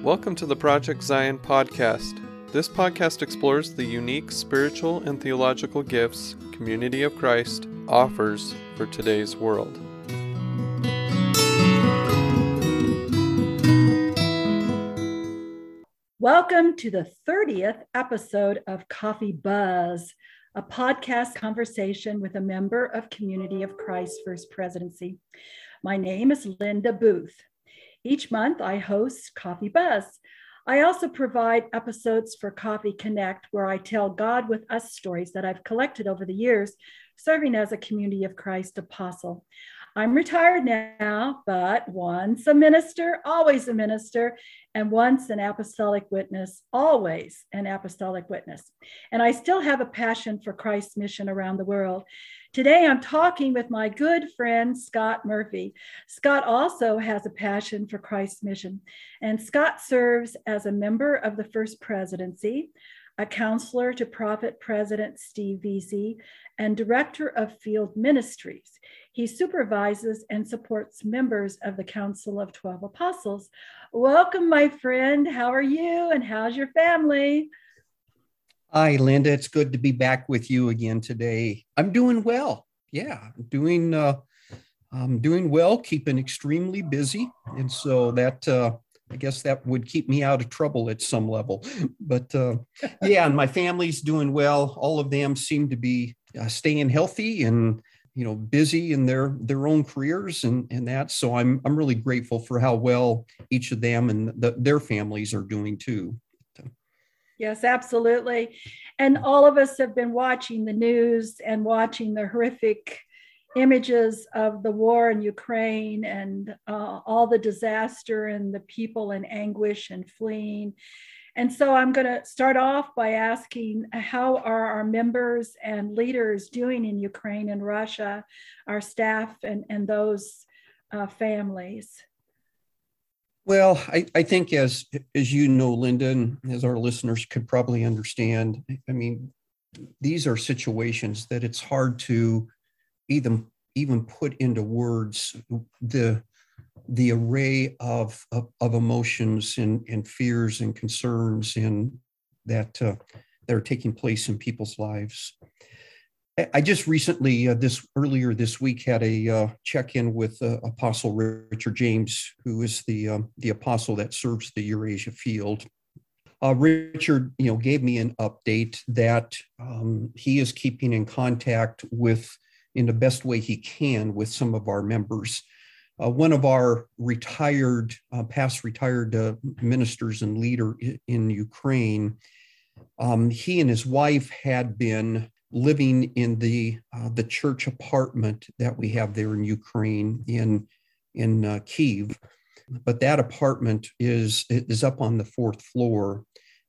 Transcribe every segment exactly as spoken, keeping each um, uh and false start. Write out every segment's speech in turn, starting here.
Welcome to the Project Zion podcast. This podcast explores the unique spiritual and theological gifts Community of Christ offers for today's world. Welcome to the thirtieth episode of Coffee Buzz, a podcast conversation with a member of Community of Christ First Presidency. My name is Linda Booth. Each month I host Coffee Buzz. I also provide episodes for Coffee Connect, where I tell God with Us stories that I've collected over the years, serving as a Community of Christ apostle. I'm retired now, but once a minister, always a minister, and once an apostolic witness, always an apostolic witness. And I still have a passion for Christ's mission around the world. Today, I'm talking with my good friend, Scott Murphy. Scott also has a passion for Christ's mission, and Scott serves as a member of the First Presidency, a counselor to Prophet President Steve Veazey, and director of field ministries. He supervises and supports members of the Council of twelve Apostles. Welcome, my friend. How are you, and how's your family? Hi, Linda. It's good to be back with you again today. I'm doing well. Yeah, doing uh, I'm doing well, keeping extremely busy. And so that, uh, I guess that would keep me out of trouble at some level. But uh, yeah, and my family's doing well. All of them seem to be uh, staying healthy and, you know, busy in their their own careers and, and that. So I'm I'm really grateful for how well each of them and the, their families are doing too. Yes, absolutely. And all of us have been watching the news and watching the horrific images of the war in Ukraine and uh, all the disaster and the people in anguish and fleeing. And so I'm going to start off by asking, how are our members and leaders doing in Ukraine and Russia, our staff and, and those uh, families? Well, I, I think as as you know, Linda, and as our listeners could probably understand, I mean, these are situations that it's hard to even even put into words the the array of of, of emotions and, and fears and concerns and that uh, that are taking place in people's lives. I just recently, uh, this earlier this week, had a uh, check-in with uh, Apostle Richard James, who is the um, the apostle that serves the Eurasia field. Uh, Richard, you know, gave me an update that um, he is keeping in contact with, in the best way he can, with some of our members. Uh, one of our retired, uh, past retired uh, ministers and leader in, in Ukraine, um, he and his wife had been living in the uh, the church apartment that we have there in Ukraine, in in uh, Kyiv, but that apartment is is up on the fourth floor,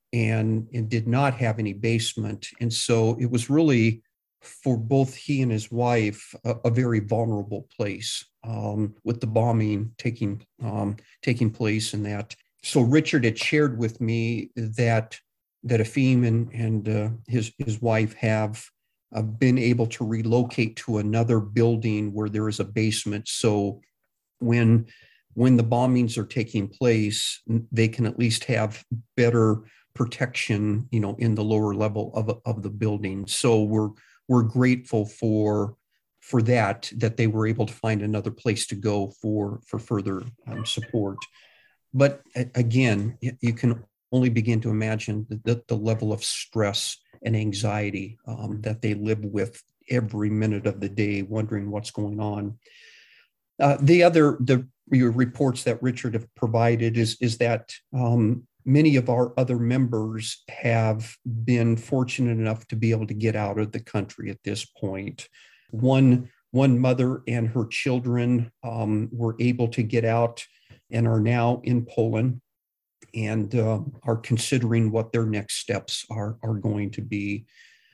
and it did not have any basement, and so it was really, for both he and his wife, a, a very vulnerable place um, with the bombing taking um, taking place, and that. So Richard had shared with me that that Efim and and uh, his his wife have uh, been able to relocate to another building where there is a basement. So when when the bombings are taking place, they can at least have better protection, you know, in the lower level of of the building. So we're we're grateful for for that that they were able to find another place to go for for further um, support. But again, you can only begin to imagine the, the level of stress and anxiety um, that they live with every minute of the day, wondering what's going on. Uh, the other the reports that Richard have provided is, is that um, many of our other members have been fortunate enough to be able to get out of the country at this point. One, one mother and her children um, were able to get out and are now in Poland, and uh, are considering what their next steps are, are going to be.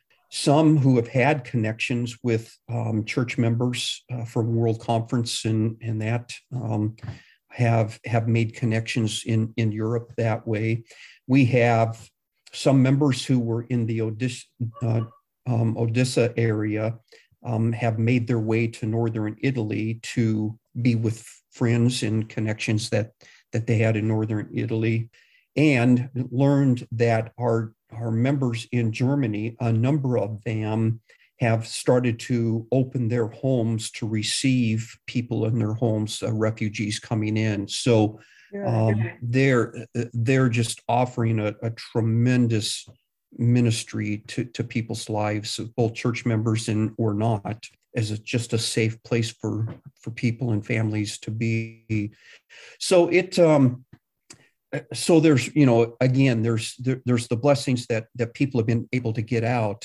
Some who have had connections with um, church members uh, from World Conference and, and that um, have, have made connections in, in Europe that way. We have some members who were in the Odessa, uh, um, Odessa area um, have made their way to northern Italy to be with friends and connections that that they had in northern Italy. and learned that our, our members in Germany, a number of them have started to open their homes to receive people in their homes, uh, refugees coming in. So um, they're they're just offering a, a tremendous ministry to, to people's lives, both church members and or not, as a, just a safe place for for people and families to be. So it um, so there's you know again there's there, there's the blessings that that people have been able to get out.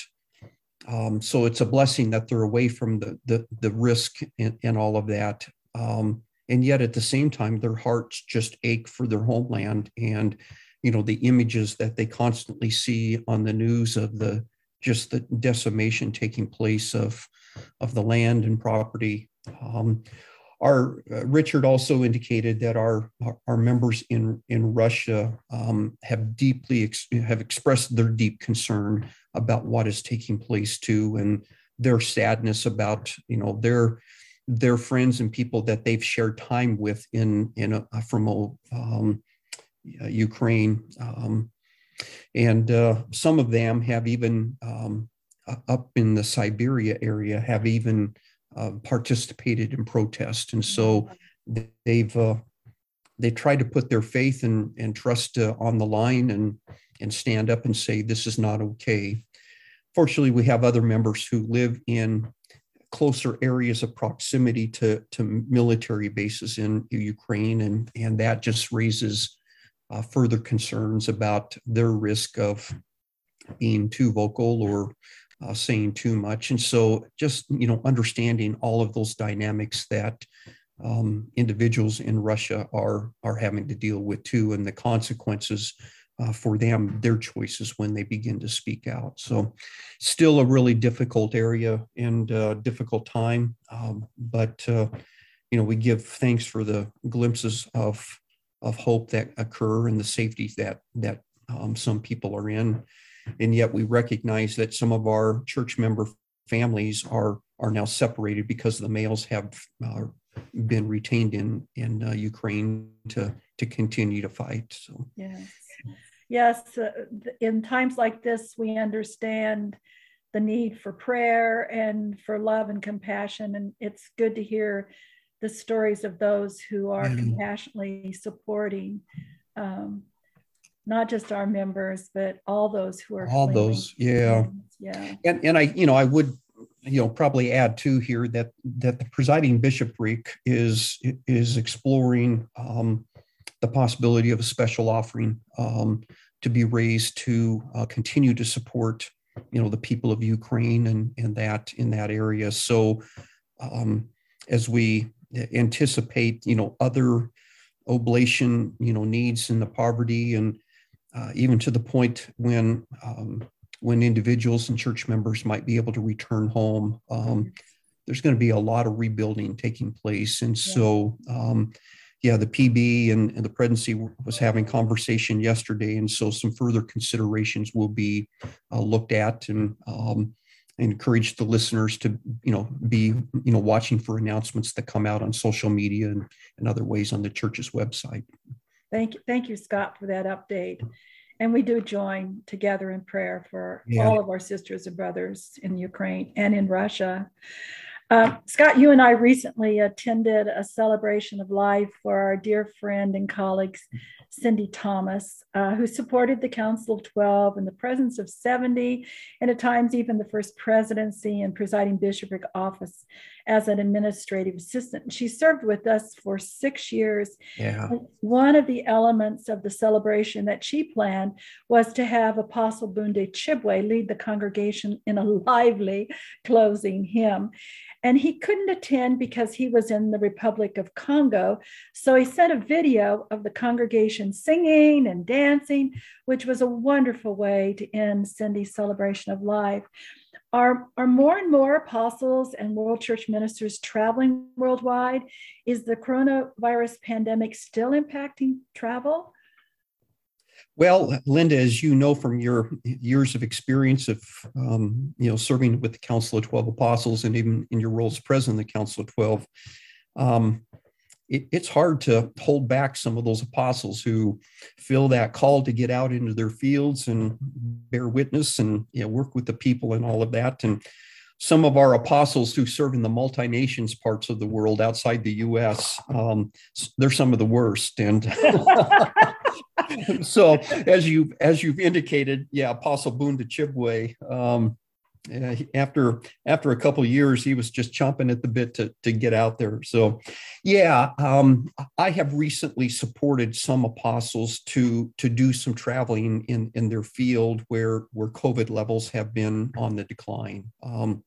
Um, so it's a blessing that they're away from the the, the risk and, and all of that. Um, and yet at the same time, their hearts just ache for their homeland and, you know, the images that they constantly see on the news of the just the decimation taking place of, of the land and property. Um, our uh, Richard also indicated that our our members in in Russia um, have deeply ex- have expressed their deep concern about what is taking place too, and their sadness about you know their their friends and people that they've shared time with in in a, from a, um, Ukraine, um, and uh, some of them have even um, up in the Siberia area have even Uh, participated in protest, and so they've uh, they tried to put their faith and and trust uh, on the line and and stand up and say this is not okay. Fortunately, we have other members who live in closer areas of proximity to to military bases in Ukraine, and and that just raises uh, further concerns about their risk of being too vocal or Uh, saying too much. And so just, you know, understanding all of those dynamics that um, individuals in Russia are, are having to deal with too, and the consequences uh, for them, their choices when they begin to speak out. So still a really difficult area and uh, difficult time. Um, but, uh, you know, we give thanks for the glimpses of, of hope that occur and the safety that, that um, some people are in. And yet we recognize that some of our church member families are are now separated because the males have uh, been retained in in uh, Ukraine to to continue to fight. So yes, yes. Uh, in times like this, we understand the need for prayer and for love and compassion, and it's good to hear the stories of those who are yeah. compassionately supporting. Um, Not just our members, but all those who are all fleeing. Those, yeah, yeah. And and I, you know, I would, you know, probably add too here that that the presiding bishopric is is exploring um, the possibility of a special offering um, to be raised to uh, continue to support, you know, the people of Ukraine and and that in that area. So um, as we anticipate, you know, other oblation, you know, needs in the poverty and Uh, even to the point when um, when individuals and church members might be able to return home, um, there's going to be a lot of rebuilding taking place. And yeah. so, um, yeah, the P B and, and the presidency was having conversation yesterday. And so some further considerations will be uh, looked at, and um, encourage the listeners to, you know, be, you know, watching for announcements that come out on social media and, and other ways on the church's website. Thank you. Thank you, Scott, for that update. And we do join together in prayer for yeah. all of our sisters and brothers in Ukraine and in Russia. Um, Scott, you and I recently attended a celebration of life for our dear friend and colleague, Cindy Thomas, uh, who supported the Council of twelve in the presence of seventy, and at times even the first presidency and presiding bishopric office as an administrative assistant. She served with us for six years. Yeah. One of the elements of the celebration that she planned was to have Apostle Bunde Chibwe lead the congregation in a lively closing hymn. And he couldn't attend because he was in the Republic of Congo. So he sent a video of the congregation singing and dancing, which was a wonderful way to end Cindy's celebration of life. Are, are more and more apostles and world church ministers traveling worldwide? Is the coronavirus pandemic still impacting travel? Well, Linda, as you know from your years of experience of, um, you know, serving with the Council of twelve Apostles and even in your role as president of the Council of twelve, um, it, it's hard to hold back some of those apostles who feel that call to get out into their fields and bear witness and, you know, work with the people and all of that. And some of our apostles who serve in the multi-nations parts of the world outside the U S, um, they're some of the worst. And so, as you as you've indicated, yeah, Apostle Bunda Chibwe, um, after after a couple of years, he was just chomping at the bit to to get out there. So, yeah, um, I have recently supported some apostles to to do some traveling in in their field where where COVID levels have been on the decline. Um,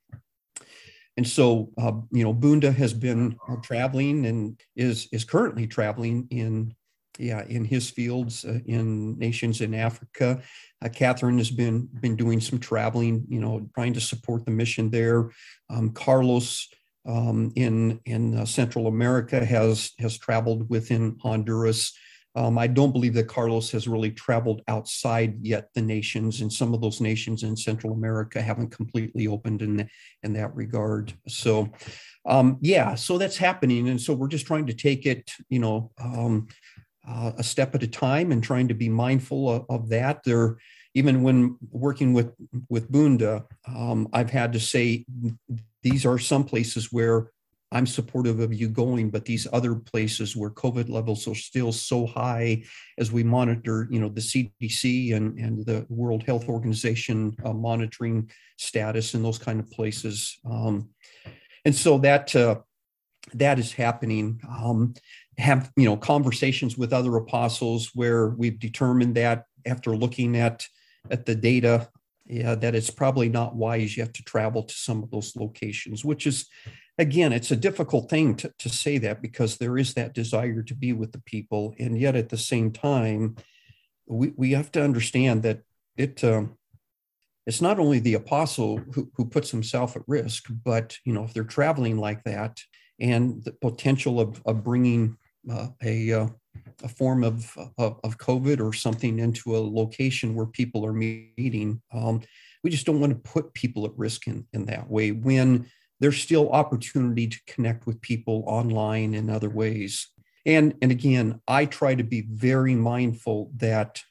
And so, uh, you know, Bunda has been uh, traveling and is is currently traveling in, yeah, in his fields uh, in nations in Africa. Uh, Catherine has been been doing some traveling, you know, trying to support the mission there. Um, Carlos um, in in uh, Central America has has traveled within Honduras. Um, I don't believe that Carlos has really traveled outside yet the nations, and some of those nations in Central America haven't completely opened in, the, in that regard. So, um, yeah, so that's happening. And so we're just trying to take it, you know, um, uh, a step at a time and trying to be mindful of, of that. There, even when working with, with Bunda, um, I've had to say, these are some places where I'm supportive of you going, but these other places where COVID levels are still so high, as we monitor, you know, the C D C and, and the World Health Organization uh, monitoring status in those kind of places. Um, and so that uh, that is happening. Um, have, you know, conversations with other apostles where we've determined that after looking at, at the data, yeah, that it's probably not wise yet to travel to some of those locations, which is, again, it's a difficult thing to, to say that because there is that desire to be with the people. And yet at the same time, we, we have to understand that it um, it's not only the apostle who, who puts himself at risk, but, you know, if they're traveling like that and the potential of, of bringing uh, a, uh, a form of, of, of COVID or something into a location where people are meeting, um, we just don't want to put people at risk in, in that way when there's still opportunity to connect with people online in other ways. And, and again, I try to be very mindful that,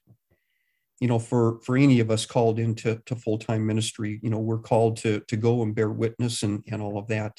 you know, for, for any of us called into to full-time ministry, you know, we're called to, to go and bear witness and, and all of that.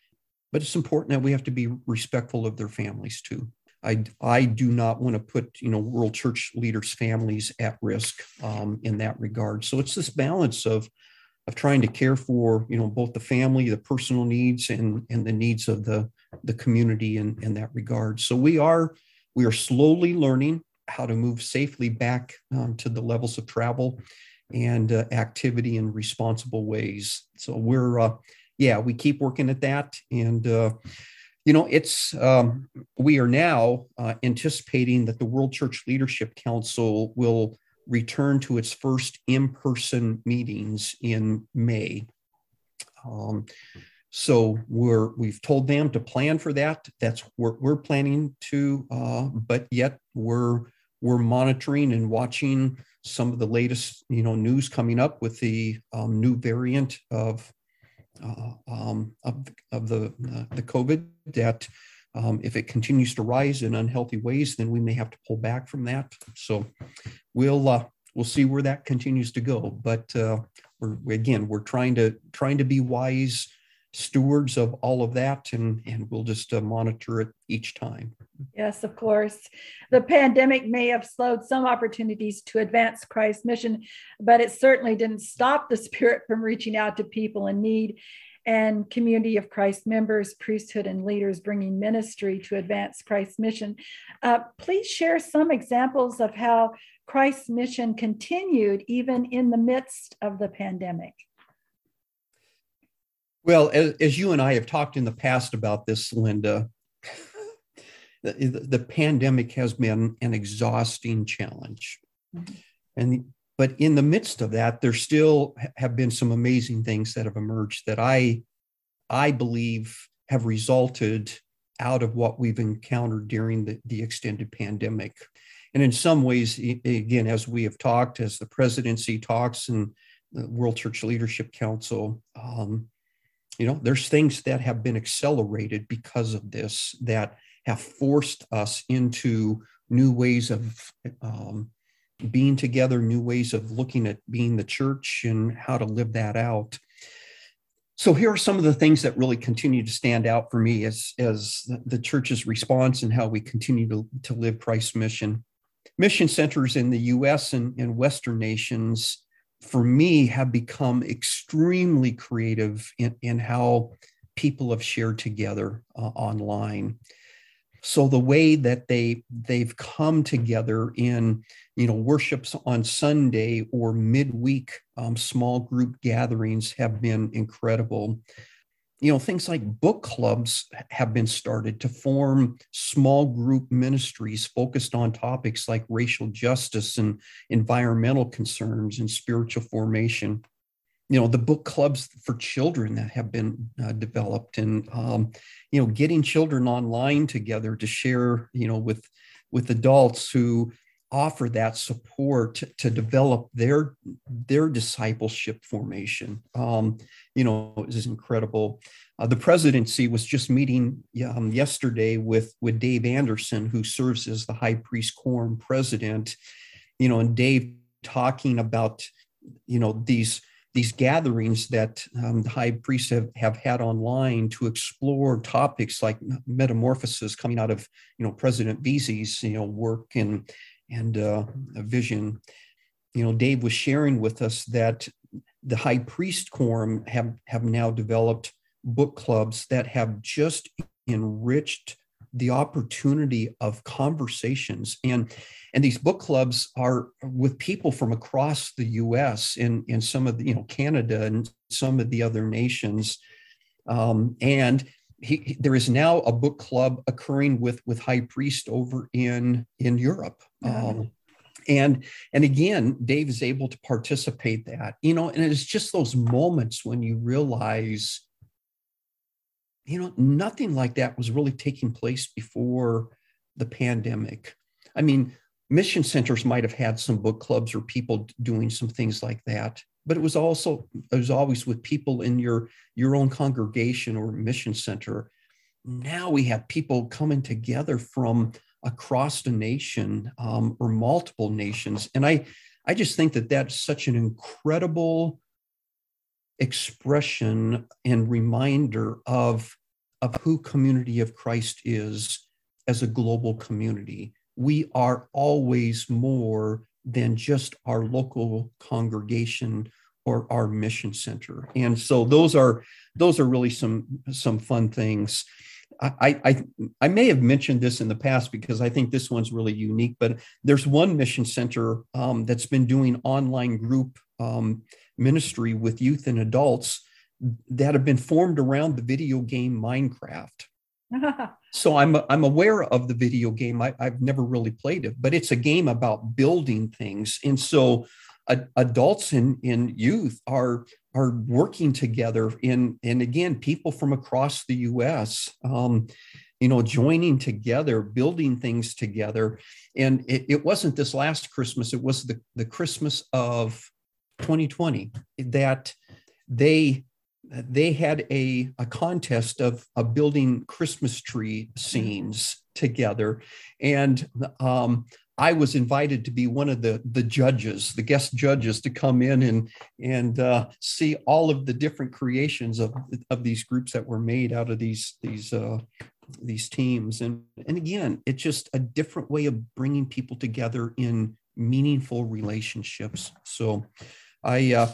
But it's important that we have to be respectful of their families too. I, I do not want to put, you know, World Church leaders' families at risk um, in that regard. So it's this balance of of trying to care for, you know, both the family, the personal needs, and, and the needs of the, the community in, in that regard. So we are, we are slowly learning how to move safely back um, to the levels of travel and uh, activity in responsible ways. So we're, uh, yeah, we keep working at that. And, uh, you know, it's, um, we are now uh, anticipating that the World Church Leadership Council will return to its first in-person meetings in May. Um, so we're, we've told them to plan for that. That's what we're planning to, uh, but yet we're, we're monitoring and watching some of the latest, you know, news coming up with the um, new variant of, uh, um, of, of the, uh, the COVID that Um, if it continues to rise in unhealthy ways, then we may have to pull back from that. So we'll uh, we'll see where that continues to go. But uh, we're again, we're trying to trying to be wise stewards of all of that, and and we'll just uh, monitor it each time. Yes, of course. The pandemic may have slowed some opportunities to advance Christ's mission, but it certainly didn't stop the Spirit from reaching out to people in need. And Community of Christ members, priesthood, and leaders bringing ministry to advance Christ's mission. Uh, please share some examples of how Christ's mission continued even in the midst of the pandemic. Well, as, as you and I have talked in the past about this, Linda, the, the pandemic has been an exhausting challenge. Mm-hmm. And But in the midst of that, there still have been some amazing things that have emerged that I, I believe have resulted out of what we've encountered during the, the extended pandemic. And in some ways, again, as we have talked, as the presidency talks and the World Church Leadership Council, um, you know, there's things that have been accelerated because of this that have forced us into new ways of um, being together, new ways of looking at being the church and how to live that out. So here are some of the things that really continue to stand out for me as, as the church's response and how we continue to, to live Christ's mission. Mission centers in the U S and, and Western nations, for me, have become extremely creative in, in how people have shared together uh, online. So the way that they they've come together in, you know, worships on Sunday or midweek um, small group gatherings have been incredible. You know, things like book clubs have been started to form small group ministries focused on topics like racial justice and environmental concerns and spiritual formation. You know, the book clubs for children that have been uh, developed, and um, you know, getting children online together to share, you know, with with adults who offer that support to, to develop their their discipleship formation. Um, you know, is incredible. Uh, the presidency was just meeting um, yesterday with with Dave Anderson, who serves as the High Priest Quorum president. You know, and Dave talking about, you know, these. these gatherings that um, the high priests have, have had online to explore topics like metamorphosis coming out of, you know, President Veazey's, you know, work and, and uh, vision. You know, Dave was sharing with us that the High Priest Quorum have, have now developed book clubs that have just enriched the opportunity of conversations. And, and these book clubs are with people from across the U S and, and some of the, you know, Canada and some of the other nations. Um, and he, there is now a book club occurring with, with high priest over in, in Europe. Mm-hmm. Um, and, and again, Dave is able to participate that, you know, and it's just those moments when you realize, you know, nothing like that was really taking place before the pandemic. I mean, mission centers might have had some book clubs or people doing some things like that, but it was also, it was always with people in your, your own congregation or mission center. Now we have people coming together from across the nation um, or multiple nations. And I, I just think that that's such an incredible expression and reminder of, of who Community of Christ is as a global community. We are always more than just our local congregation or our mission center. And so those are those are really some, some fun things. I, I, I may have mentioned this in the past because I think this one's really unique, but there's one mission center um, that's been doing online group um, ministry with youth and adults that have been formed around the video game Minecraft. So I'm, I'm aware of the video game. I, I've never really played it, but it's a game about building things. And so uh, adults and, and youth are, are working together in, and again, people from across the U S, um, you know, joining together, building things together. And it, it wasn't this last Christmas, it was the, the Christmas of twenty twenty that they they had a, a contest of, of building Christmas tree scenes together. And um, I was invited to be one of the, the judges, the guest judges, to come in and, and uh, see all of the different creations of, of these groups that were made out of these, these, uh, these teams. And, and again, it's just a different way of bringing people together in meaningful relationships. So I, uh,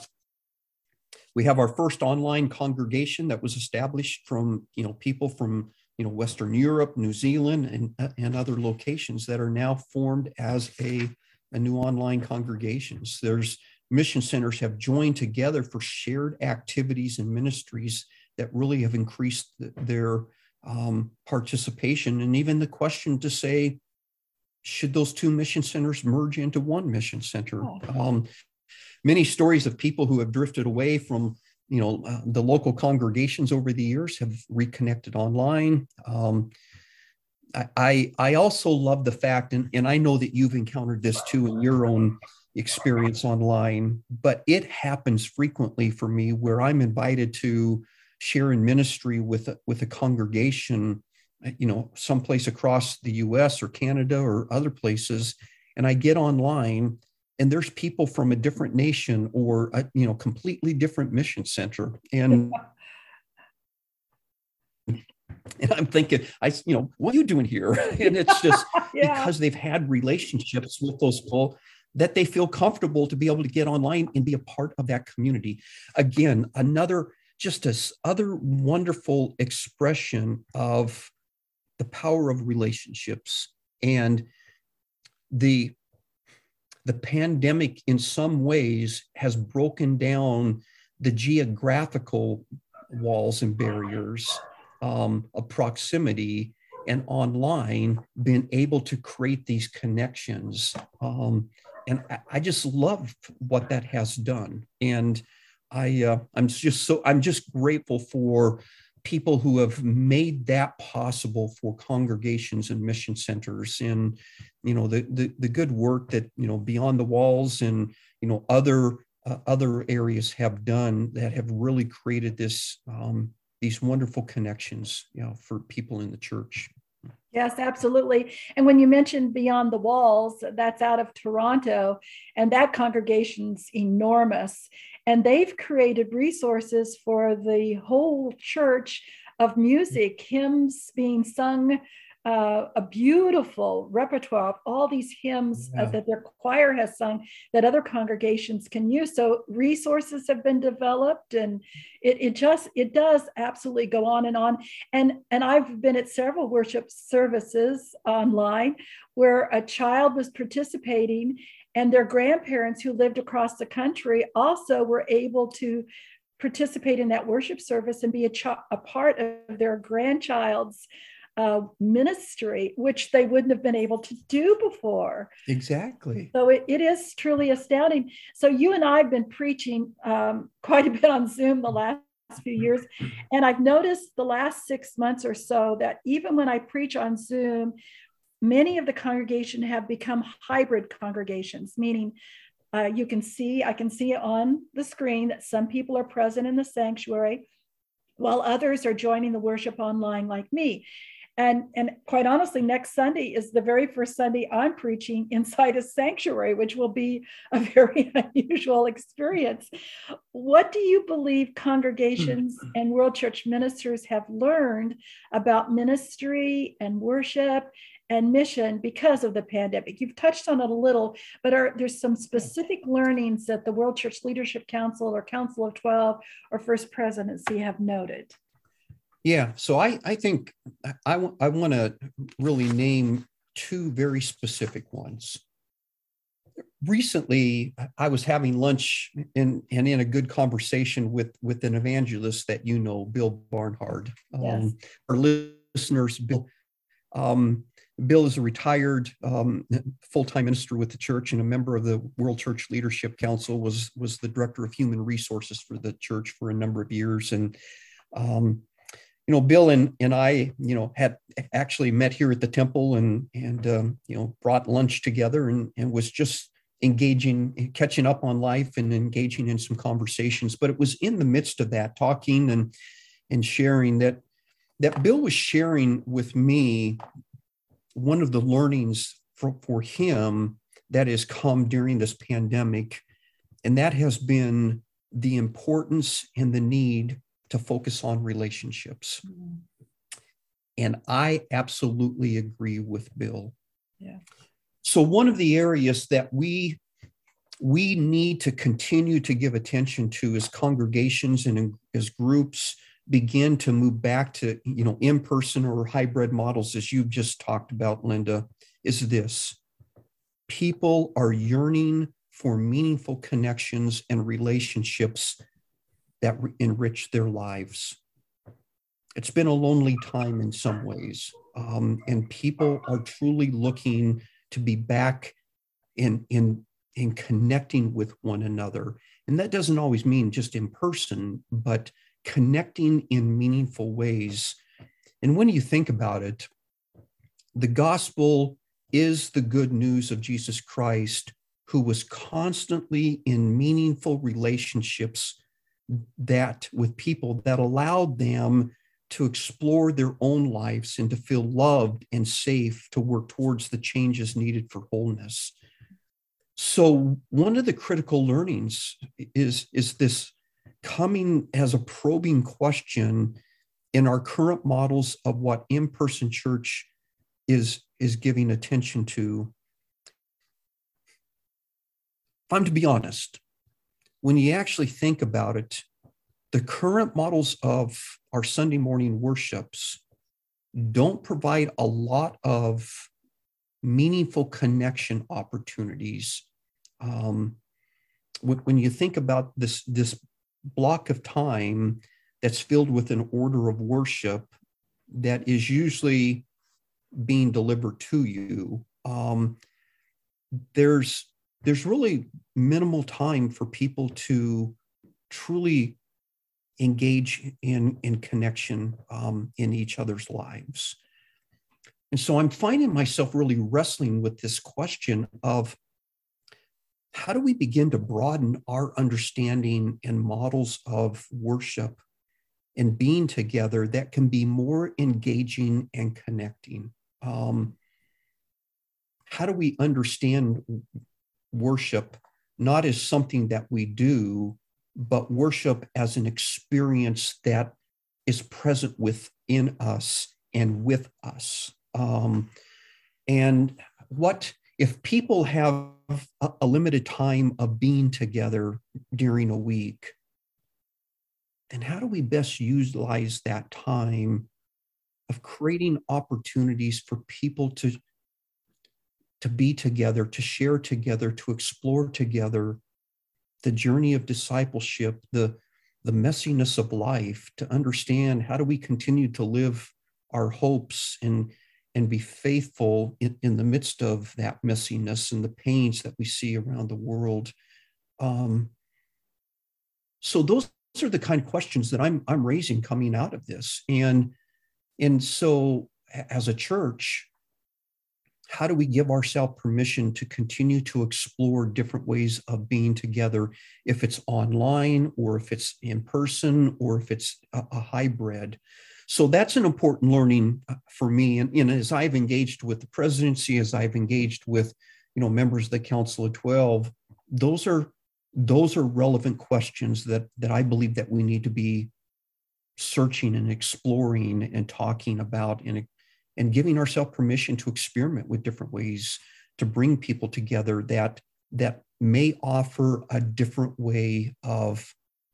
we have our first online congregation that was established from, you know, people from, you know, Western Europe, New Zealand, and, and other locations that are now formed as a, a new online congregations. There's mission centers have joined together for shared activities and ministries that really have increased their um, participation. And even the question to say, should those two mission centers merge into one mission center? Oh. Um, Many stories of people who have drifted away from, you know, uh, the local congregations over the years have reconnected online. Um, I, I, I also love the fact, and, and I know that you've encountered this too in your own experience online, but it happens frequently for me where I'm invited to share in ministry with, with a congregation you know, someplace across the U S or Canada or other places, and I get online and there's people from a different nation or a, you know, completely different mission center. And And I'm thinking, I, you know, what are you doing here? And it's just yeah. because they've had relationships with those people that they feel comfortable to be able to get online and be a part of that community. Again, another, just this other wonderful expression of the power of relationships. And the, the pandemic in some ways has broken down the geographical walls and barriers Um, of proximity, and online been able to create these connections. Um, and I, I just love what that has done. And I, uh, I'm just so, I'm just grateful for people who have made that possible for congregations and mission centers, and, you know, the, the, the good work that, you know, Beyond the Walls and, you know, other, uh, other areas have done that have really created this, um, these wonderful connections, you know, for people in the church. Yes, absolutely. And when you mentioned Beyond the Walls, that's out of Toronto, and that congregation's enormous. And they've created resources for the whole church of music, hymns being sung, uh, a beautiful repertoire of all these hymns yeah. uh, that their choir has sung that other congregations can use. So resources have been developed, and it, it just, it does absolutely go on and on. And, and I've been at several worship services online where a child was participating, and their grandparents who lived across the country also were able to participate in that worship service and be a, ch- a part of their grandchild's Uh, ministry, which they wouldn't have been able to do before. Exactly. So it, it is truly astounding. So you and I have been preaching um, quite a bit on Zoom the last few years. And I've noticed the last six months or so that even when I preach on Zoom, many of the congregation have become hybrid congregations, meaning uh, you can see, I can see on the screen that some people are present in the sanctuary while others are joining the worship online like me. And, and quite honestly, next Sunday is the very first Sunday I'm preaching inside a sanctuary, which will be a very unusual experience. What do you believe congregations and World Church ministers have learned about ministry and worship and mission because of the pandemic? You've touched on it a little, but are there's some specific learnings that the World Church Leadership Council or Council of twelve or First Presidency have noted? Yeah, so I, I think I, I want to really name two very specific ones. Recently, I was having lunch in, and in a good conversation with, with an evangelist that you know, Bill Barnhard. Yes. Um, our listeners, Bill, um, Bill is a retired um, full-time minister with the church and a member of the World Church Leadership Council, was, was the director of human resources for the church for a number of years. And um, you know, Bill and, and I, you know, had actually met here at the temple and, and um, you know, brought lunch together and, and was just engaging, catching up on life and engaging in some conversations. But it was in the midst of that, talking and, and sharing that, that Bill was sharing with me one of the learnings for, for him that has come during this pandemic. And that has been the importance and the need to focus on relationships. Mm-hmm. And I absolutely agree with Bill. Yeah. So one of the areas that we, we need to continue to give attention to as congregations and as groups begin to move back to, you know, in-person or hybrid models, as you've just talked about, Linda, is this: people are yearning for meaningful connections and relationships that enrich their lives. It's been a lonely time in some ways, um, and people are truly looking to be back in, in, in connecting with one another. And that doesn't always mean just in person, but connecting in meaningful ways. And when you think about it, the gospel is the good news of Jesus Christ, who was constantly in meaningful relationships that with people that allowed them to explore their own lives and to feel loved and safe to work towards the changes needed for wholeness. So one of the critical learnings is, is this coming as a probing question in our current models of what in-person church is, is giving attention to. If I'm to be honest, when you actually think about it, the current models of our Sunday morning worships don't provide a lot of meaningful connection opportunities. Um, when you think about this, this block of time that's filled with an order of worship that is usually being delivered to you, um, there's, there's really minimal time for people to truly engage in, in connection um, in each other's lives. And so I'm finding myself really wrestling with this question of how do we begin to broaden our understanding and models of worship and being together that can be more engaging and connecting? Um, how do we understand worship not as something that we do, but worship as an experience that is present within us and with us? Um, and what if people have a, a limited time of being together during a week, then how do we best utilize that time of creating opportunities for people to, to be together, to share together, to explore together the journey of discipleship, the, the messiness of life, to understand how do we continue to live our hopes and, and be faithful in, in the midst of that messiness and the pains that we see around the world. Um, so those are the kind of questions that I'm, I'm raising coming out of this. And, and so as a church, how do we give ourselves permission to continue to explore different ways of being together, if it's online or if it's in person or if it's a, a hybrid? So that's an important learning for me. And, and as I've engaged with the presidency, as I've engaged with, you know, members of the Council of twelve, those are those are relevant questions that that I believe that we need to be searching and exploring and talking about, and and giving ourselves permission to experiment with different ways to bring people together that, that may offer a different way of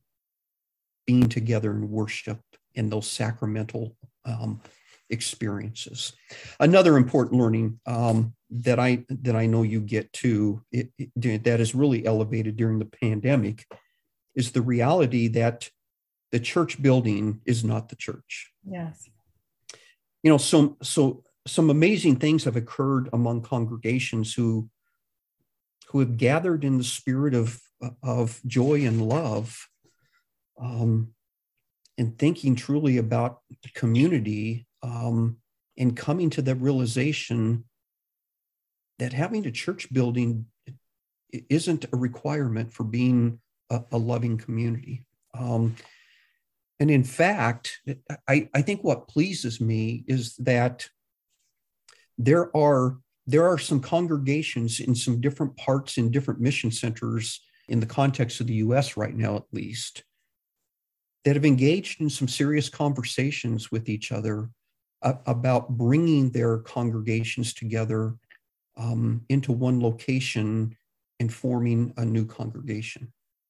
being together in worship in those sacramental um, experiences. Another important learning um, that I that I know you get to, it, it, that is really elevated during the pandemic, is the reality that the church building is not the church. Yes. You know, so, so some amazing things have occurred among congregations who, who have gathered in the spirit of, of joy and love, um, and thinking truly about community, um, and coming to the realization that having a church building isn't a requirement for being a, a loving community. Um, And in fact, I, I think what pleases me is that there are, there are some congregations in some different parts in different mission centers in the context of the U S right now, at least, that have engaged in some serious conversations with each other uh, about bringing their congregations together um, into one location and forming a new congregation.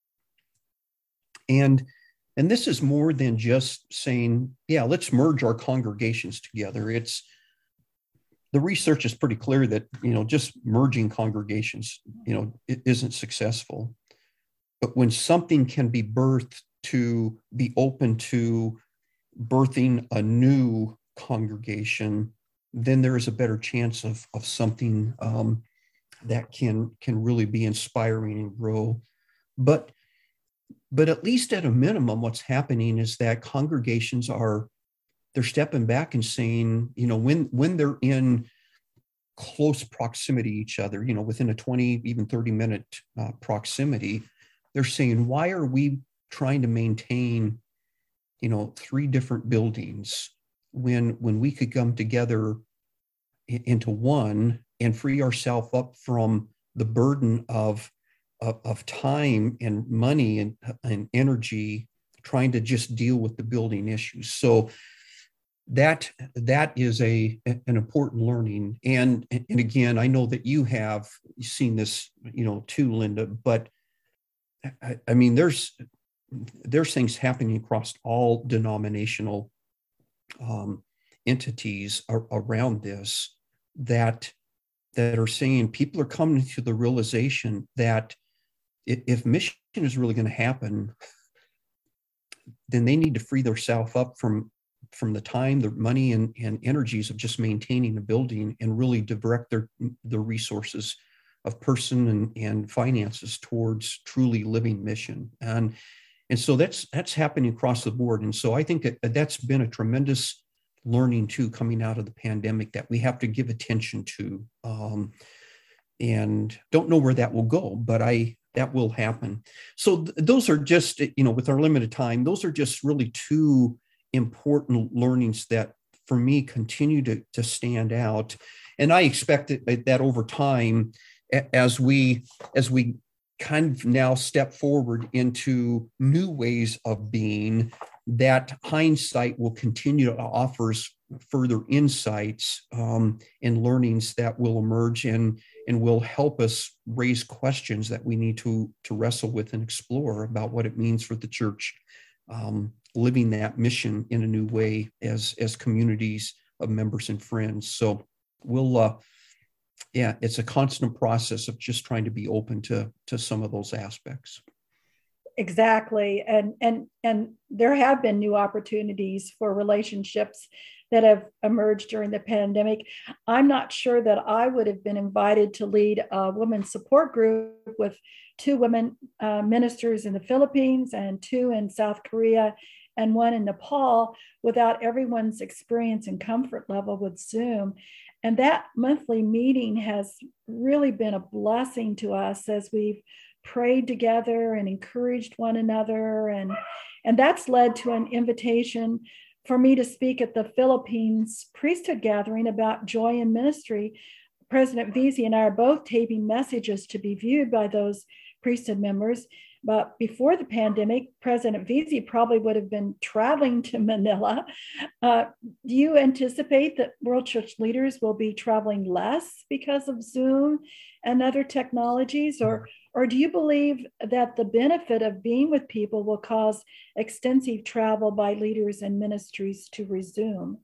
And And this is more than just saying, yeah, let's merge our congregations together. It's, the research is pretty clear that, you know, just merging congregations, you know, it isn't successful. But when something can be birthed to be open to birthing a new congregation, then there is a better chance of, of something um, that can, can really be inspiring and grow. But But at least at a minimum, what's happening is that congregations are, they're stepping back and saying, you know, when, when they're in close proximity to each other, you know, within a twenty, even thirty minute uh, proximity, they're saying, why are we trying to maintain, you know, three different buildings when when we could come together into one and free ourselves up from the burden of, of, of time and money and, and energy trying to just deal with the building issues. So that that is a an important learning. And, and again, I know that you have seen this, you know, too, Linda, but I, I mean, there's there's things happening across all denominational um, entities ar- around this that that are saying people are coming to the realization that if, if mission is really going to happen, then they need to free themselves up from from the time, the money, and, and energies of just maintaining a building and really direct their the resources of person and, and finances towards truly living mission. And, and so that's that's happening across the board. And so I think that that's been a tremendous learning too, coming out of the pandemic, that we have to give attention to. Um, and don't know where that will go, but I that will happen. So th- those are just, you know, with our limited time, those are just really two important learnings that for me continue to, to stand out. And I expect that, that over time, as we as we kind of now step forward into new ways of being, that hindsight will continue to offer us further insights um, and learnings that will emerge and, and will help us raise questions that we need to, to wrestle with and explore about what it means for the church um, living that mission in a new way as, as communities of members and friends. So we'll, uh, yeah, it's a constant process of just trying to be open to, to some of those aspects. Exactly. And, and, and there have been new opportunities for relationships that have emerged during the pandemic. I'm not sure that I would have been invited to lead a women's support group with two women uh, ministers in the Philippines and two in South Korea and one in Nepal without everyone's experience and comfort level with Zoom. And that monthly meeting has really been a blessing to us as we've prayed together and encouraged one another. And, and that's led to an invitation for me to speak at the Philippines priesthood gathering about joy in ministry. President Veazey and I are both taping messages to be viewed by those priesthood members. But before the pandemic, President Veazey probably would have been traveling to Manila. Uh, do you anticipate that World Church leaders will be traveling less because of Zoom and other technologies? Or, or do you believe that the benefit of being with people will cause extensive travel by leaders and ministries to resume?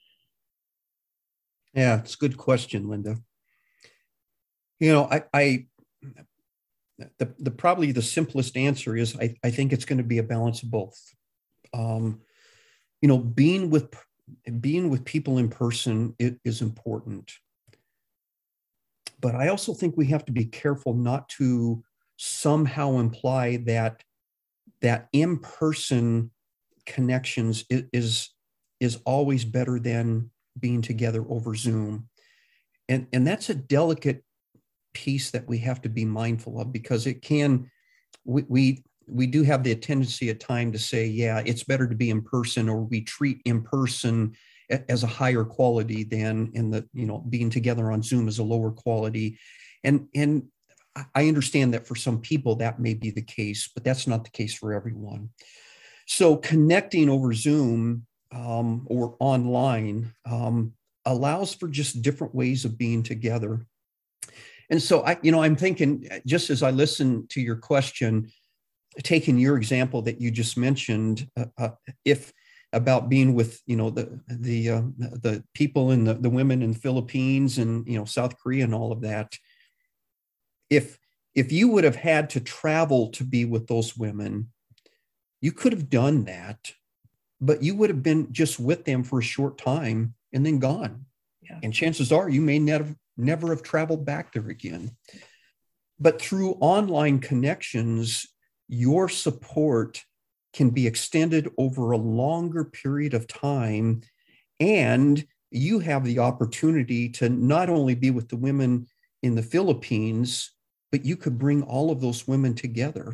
Yeah, it's a good question, Linda. You know, I, I The, the probably the simplest answer is I, I think it's going to be a balance of both. Um, you know, being with being with people in person it, is important, but I also think we have to be careful not to somehow imply that that in-person connections is is always better than being together over Zoom, and and that's a delicate piece that we have to be mindful of, because it can, we, we we do have the tendency at time to say, yeah, it's better to be in person, or we treat in person as a higher quality than in the, you know, being together on Zoom as a lower quality. And, and I understand that for some people that may be the case, but that's not the case for everyone. So connecting over Zoom um, or online um, allows for just different ways of being together. And so I, you know, I'm thinking, just as I listen to your question, taking your example that you just mentioned, uh, uh, if about being with, you know, the the uh, the people and the, the women in the Philippines and, you know, South Korea and all of that, if if you would have had to travel to be with those women, you could have done that, but you would have been just with them for a short time and then gone. Yeah. And chances are you may never never have traveled back there again. But through online connections, your support can be extended over a longer period of time. And you have the opportunity to not only be with the women in the Philippines, but you could bring all of those women together.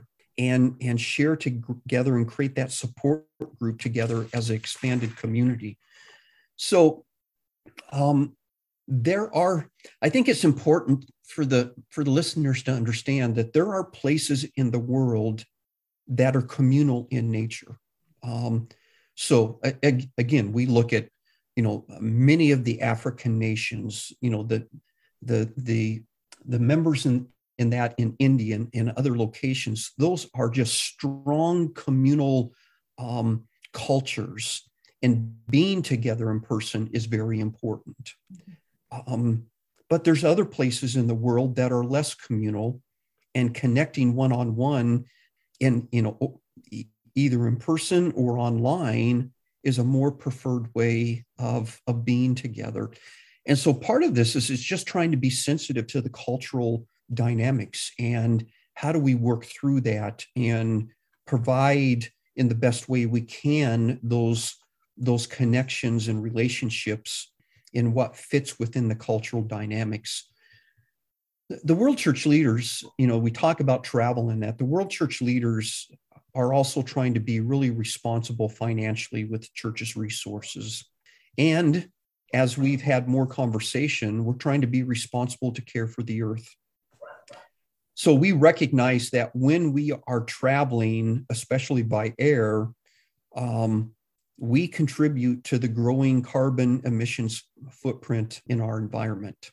and, and share together and create that support group together as an expanded community. So um, there are, I think it's important for the, for the listeners to understand that there are places in the world that are communal in nature. Um, so a, again, we look at, you know, many of the African nations, you know, the, the, the, the members in, in that in India and in other locations, those are just strong communal um, cultures, and being together in person is very important. Um, but there's other places in the world that are less communal, and connecting one-on-one in, you know, either in person or online is a more preferred way of, of being together. And so part of this is, is just trying to be sensitive to the cultural dynamics, and how do we work through that and provide in the best way we can those, those connections and relationships in what fits within the cultural dynamics. The World Church leaders, you know, we talk about travel and that. The World Church leaders are also trying to be really responsible financially with the church's resources. And as we've had more conversation, we're trying to be responsible to care for the earth. So we recognize that when we are traveling, especially by air, um, we contribute to the growing carbon emissions footprint in our environment.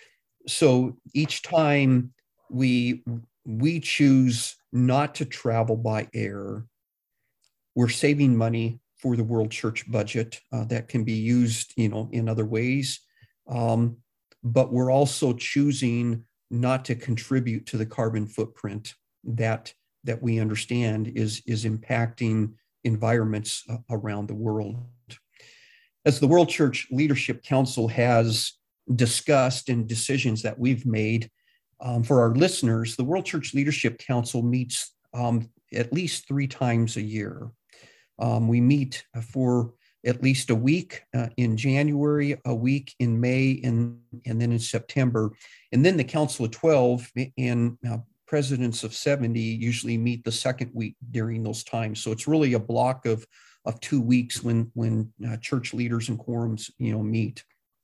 So each time we, we choose not to travel by air, we're saving money for the World Church budget uh, that can be used, you know, in other ways. Um, but we're also choosing not to contribute to the carbon footprint that, that we understand is, is impacting environments uh, around the world. As the World Church Leadership Council has discussed and decisions that we've made um, for our listeners, the World Church Leadership Council meets um, at least three times a year. Um, we meet for at least a week uh, in January, a week in May, and, and then in September. And then the Council of twelve and uh, Presidents of seventy usually meet the second week during those times. So it's really a block of, of two weeks when, when uh, church leaders and quorums, you know, meet.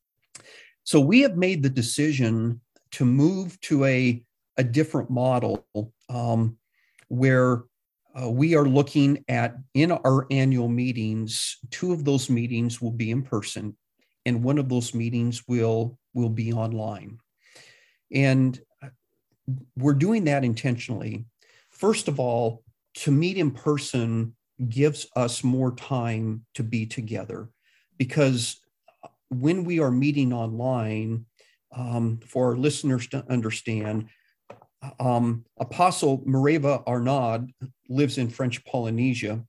So we have made the decision to move to a, a different model um, where uh, we are looking at, in our annual meetings, two of those meetings will be in person, and one of those meetings will, will be online. And we're doing that intentionally. First of all, to meet in person gives us more time to be together, because when we are meeting online, um, for our listeners to understand, um, Apostle Mareva Arnaud lives in French Polynesia,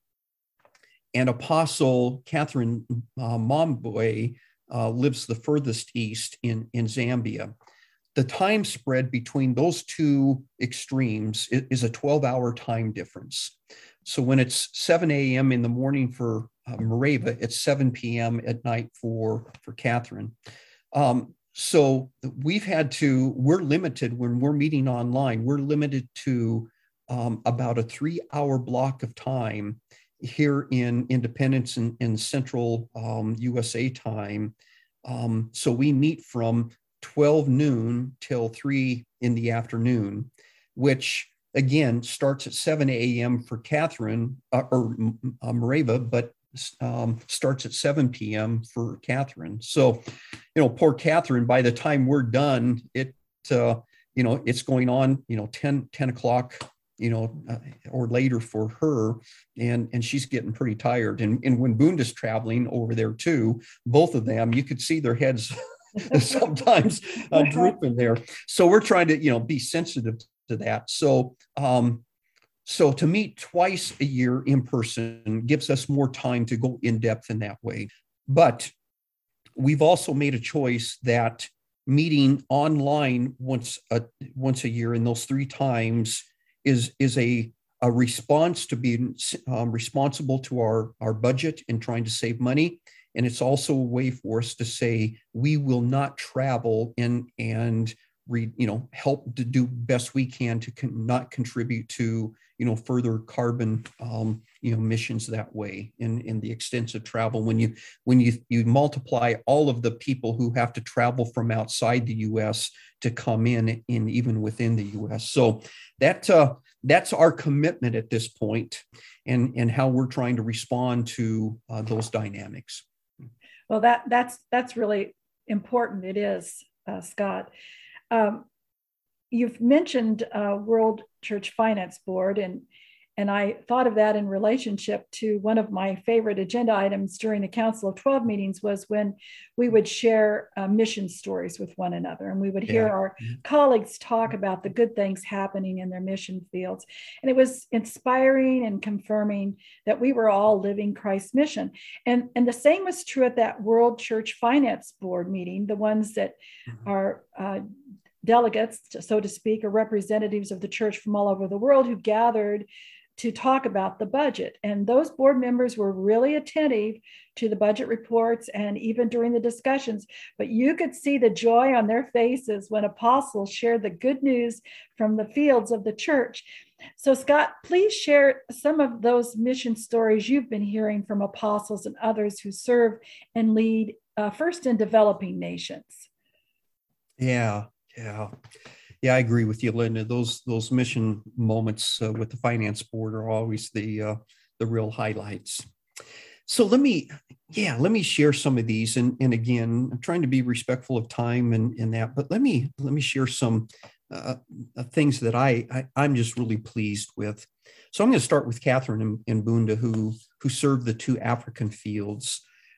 and Apostle Catherine uh, Momboy uh, lives the furthest east in, in Zambia. The time spread between those two extremes is a twelve-hour time difference. So when it's seven a.m. in the morning for uh, Mareva, it's seven p.m. at night for, for Catherine. Um, so we've had to, we're limited when we're meeting online, we're limited to um, about a three-hour block of time here in Independence and, and Central um, U S A time. Um, so we meet from twelve noon till three in the afternoon, which again starts at seven a.m. for Catherine uh, or uh, Mareva, but um, starts at seven p.m. for Catherine. So, you know, poor Catherine, by the time we're done, it, uh, you know, it's going on, you know, ten, ten o'clock, you know, uh, or later for her. And, and she's getting pretty tired. And, and when Bunda's traveling over there too, both of them, you could see their heads sometimes uh, drooping there. So we're trying to, you know, be sensitive to that. So, um, so to meet twice a year in person gives us more time to go in depth in that way. But we've also made a choice that meeting online once a, once a year in those three times is, is a, a response to being um, responsible to our, our budget and trying to save money. And it's also a way for us to say, we will not travel in and re, you know, help to do best we can to con- not contribute to, you know, further carbon, um, you know, emissions that way in, in the extensive travel. When you when you you multiply all of the people who have to travel from outside the U S to come in, in even within the U S. So that uh, that's our commitment at this point, and and how we're trying to respond to uh, those dynamics. Well, that that's that's really important. It is, uh, Scott. Um, you've mentioned uh, World Church Finance Board, and and I thought of that in relationship to one of my favorite agenda items during the Council of twelve meetings was when we would share uh, mission stories with one another, and we would hear yeah. our colleagues talk about the good things happening in their mission fields. And it was inspiring and confirming that we were all living Christ's mission. And, and the same was true at that World Church Finance Board meeting, the ones that mm-hmm. are uh, delegates, so to speak, or representatives of the church from all over the world who gathered to talk about the budget. And those board members were really attentive to the budget reports and even during the discussions, but you could see the joy on their faces when apostles shared the good news from the fields of the church. So Scott, please share some of those mission stories you've been hearing from apostles and others who serve and lead uh, first in developing nations. Yeah, yeah. Yeah, I agree with you, Linda. Those those mission moments uh, with the finance board are always the uh, the real highlights. So let me, yeah, let me share some of these. And, and again, I'm trying to be respectful of time and, and that, but let me let me share some uh, things that I, I I'm just really pleased with. So I'm going to start with Catherine and Bunda, who who served the two African fields.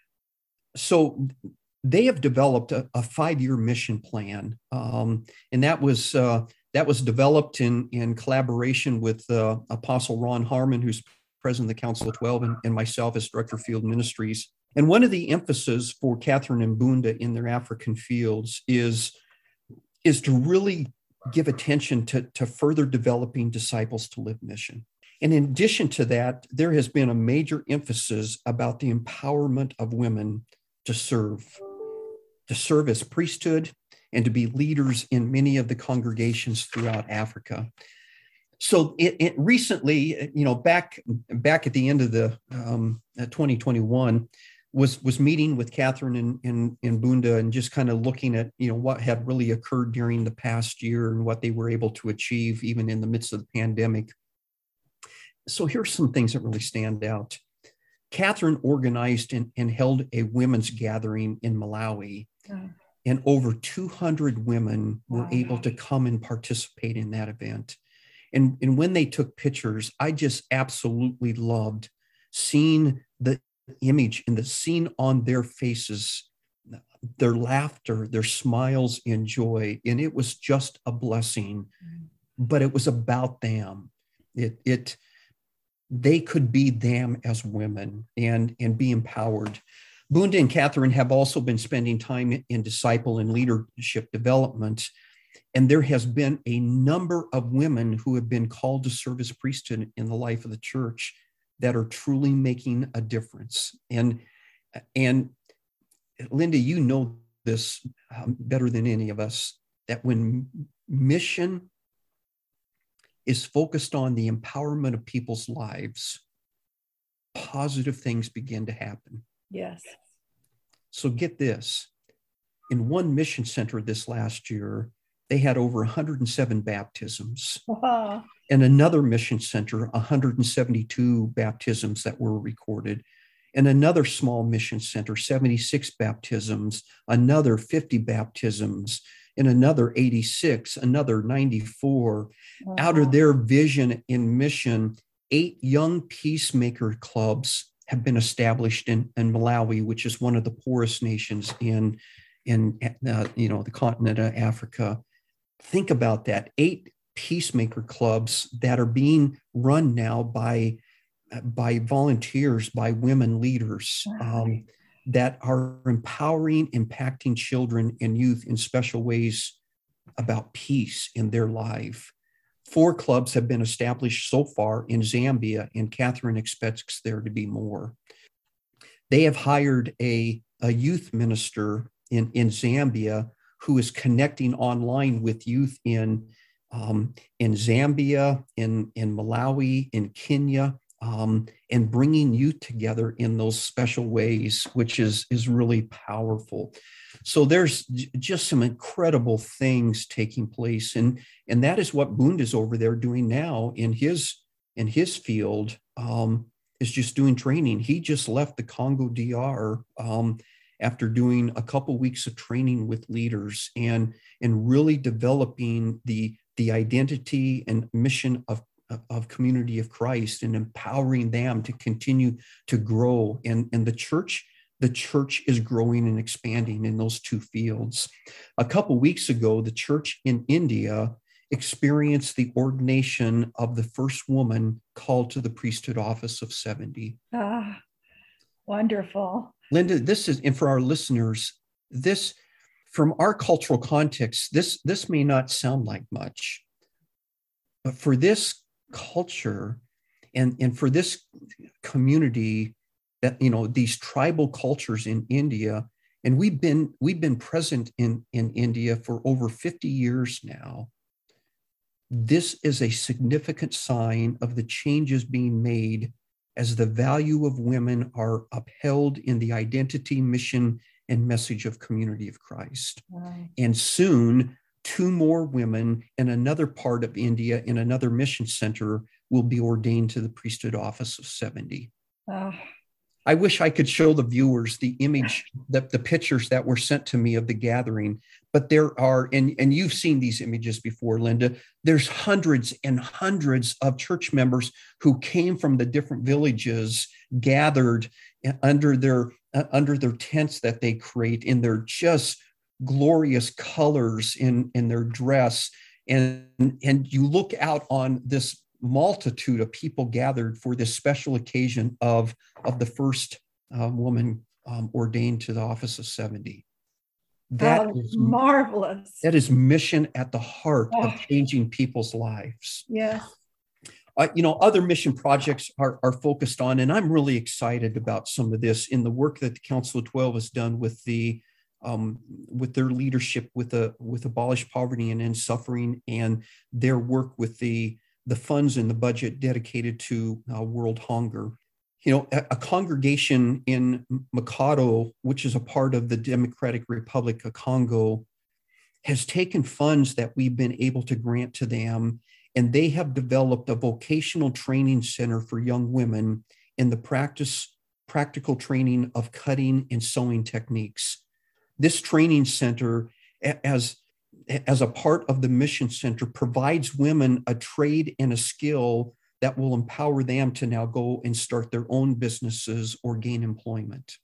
So they have developed a, a five-year mission plan, um, and that was uh, that was developed in in collaboration with uh, Apostle Ron Harmon, who's president of the Council of twelve, and, and myself as director of field ministries. And one of the emphasis for Catherine and Bunda in their African fields is is to really give attention to, to further developing disciples to live mission. And in addition to that, there has been a major emphasis about the empowerment of women to serve. to serve as priesthood and to be leaders in many of the congregations throughout Africa. So it, it recently, you know, back back at the end of the um, twenty twenty-one, was was meeting with Catherine and, and, and Bunda and just kind of looking at, you know, what had really occurred during the past year and what they were able to achieve even in the midst of the pandemic. So here's some things that really stand out. Catherine organized and, and held a women's gathering in Malawi. Oh. And over two hundred women were wow. able to come and participate in that event. And, and when they took pictures, I just absolutely loved seeing the image and the scene on their faces, their laughter, their smiles and joy. And it was just a blessing, mm. but it was about them. It, it, they could be them as women and, and be empowered. Bunda and Catherine have also been spending time in disciple and leadership development, and there has been a number of women who have been called to serve as priesthood in the life of the church that are truly making a difference. And, and Linda, you know this um, better than any of us, that when mission is focused on the empowerment of people's lives, positive things begin to happen. Yes. So get this. In one mission center this last year, they had over one hundred seven baptisms. Wow. And another mission center, one hundred seventy-two baptisms that were recorded. And another small mission center, seventy-six baptisms, another fifty baptisms, and another eighty-six, another ninety-four. Wow. Out of their vision in mission, eight young peacemaker clubs have been established in, in Malawi, which is one of the poorest nations in, in uh, you know, the continent of Africa. Think about that. Eight peacemaker clubs that are being run now by, by volunteers, by women leaders, um, that are empowering, impacting children and youth in special ways about peace in their life. Four clubs have been established so far in Zambia, and Catherine expects there to be more. They have hired a, a youth minister in, in Zambia who is connecting online with youth in, um, in Zambia, in, in Malawi, in Kenya, um, and bringing youth together in those special ways, which is, is really powerful. So there's j- just some incredible things taking place. And, and that is what Bund is over there doing now in his, in his field, um, is just doing training. He just left the Congo D R um, after doing a couple weeks of training with leaders and, and really developing the, the identity and mission of, of Community of Christ and empowering them to continue to grow. And, and the church, the church is growing and expanding in those two fields. A couple weeks ago, the church in India experienced the ordination of the first woman called to the priesthood office of seventy. Ah, wonderful. Linda, this is, and for our listeners, this, from our cultural context, this, this may not sound like much, but for this culture and, and for this community that, you know, these tribal cultures in India, and we've been, we've been present in, in India for over fifty years now. This is a significant sign of the changes being made as the value of women are upheld in the identity, mission, and message of Community of Christ. Wow. And soon, two more women in another part of India, in another mission center, will be ordained to the priesthood office of seventy. Ah. I wish I could show the viewers the image, the, the pictures that were sent to me of the gathering, but there are, and, and you've seen these images before, Linda, there's hundreds and hundreds of church members who came from the different villages, gathered under their, uh, under their tents that they create in their just glorious colors in, in their dress. And, and you look out on this multitude of people gathered for this special occasion of, of the first uh, woman um, ordained to the office of seventy. That oh, is marvelous. That is mission at the heart oh. of changing people's lives. Yes. Uh, you know, other mission projects are, are focused on, and I'm really excited about some of this in the work that the Council of twelve has done with the Um, with their leadership with the with Abolish Poverty and End Suffering, and their work with the the funds in the budget dedicated to uh, world hunger. You know, a, a congregation in Mikado, which is a part of the Democratic Republic of Congo, has taken funds that we've been able to grant to them, and they have developed a vocational training center for young women in the practice practical training of cutting and sewing techniques. This training center, as, as a part of the mission center, provides women a trade and a skill that will empower them to now go and start their own businesses or gain employment.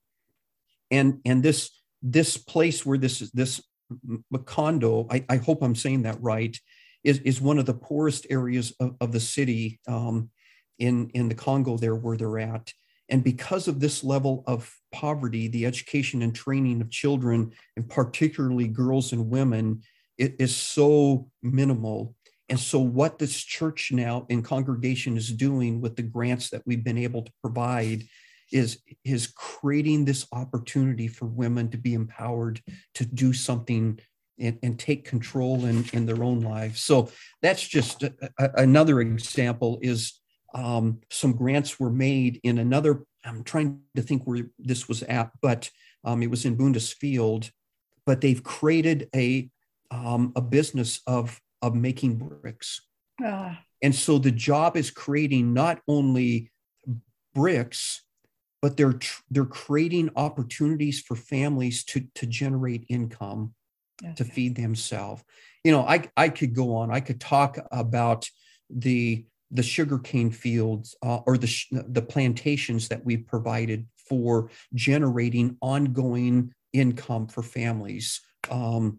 And, and this, this place where this is, this Macondo, I, I hope I'm saying that right, is, is one of the poorest areas of, of the city um, in, in the Congo there where they're at. And because of this level of poverty, the education and training of children, and particularly girls and women, it is so minimal. And so what this church now in congregation is doing with the grants that we've been able to provide is, is creating this opportunity for women to be empowered to do something and, and take control in, in their own lives. So that's just a, a, another example is Um, some grants were made in another, I'm trying to think where this was at, but um, it was in Bundesfield, but they've created a, um, a business of, of making bricks. Ah. And so the job is creating not only bricks, but they're, they're creating opportunities for families to, to generate income, okay, to feed themselves. You know, I, I could go on, I could talk about the, the sugarcane fields uh, or the, the plantations that we've provided for generating ongoing income for families. Um,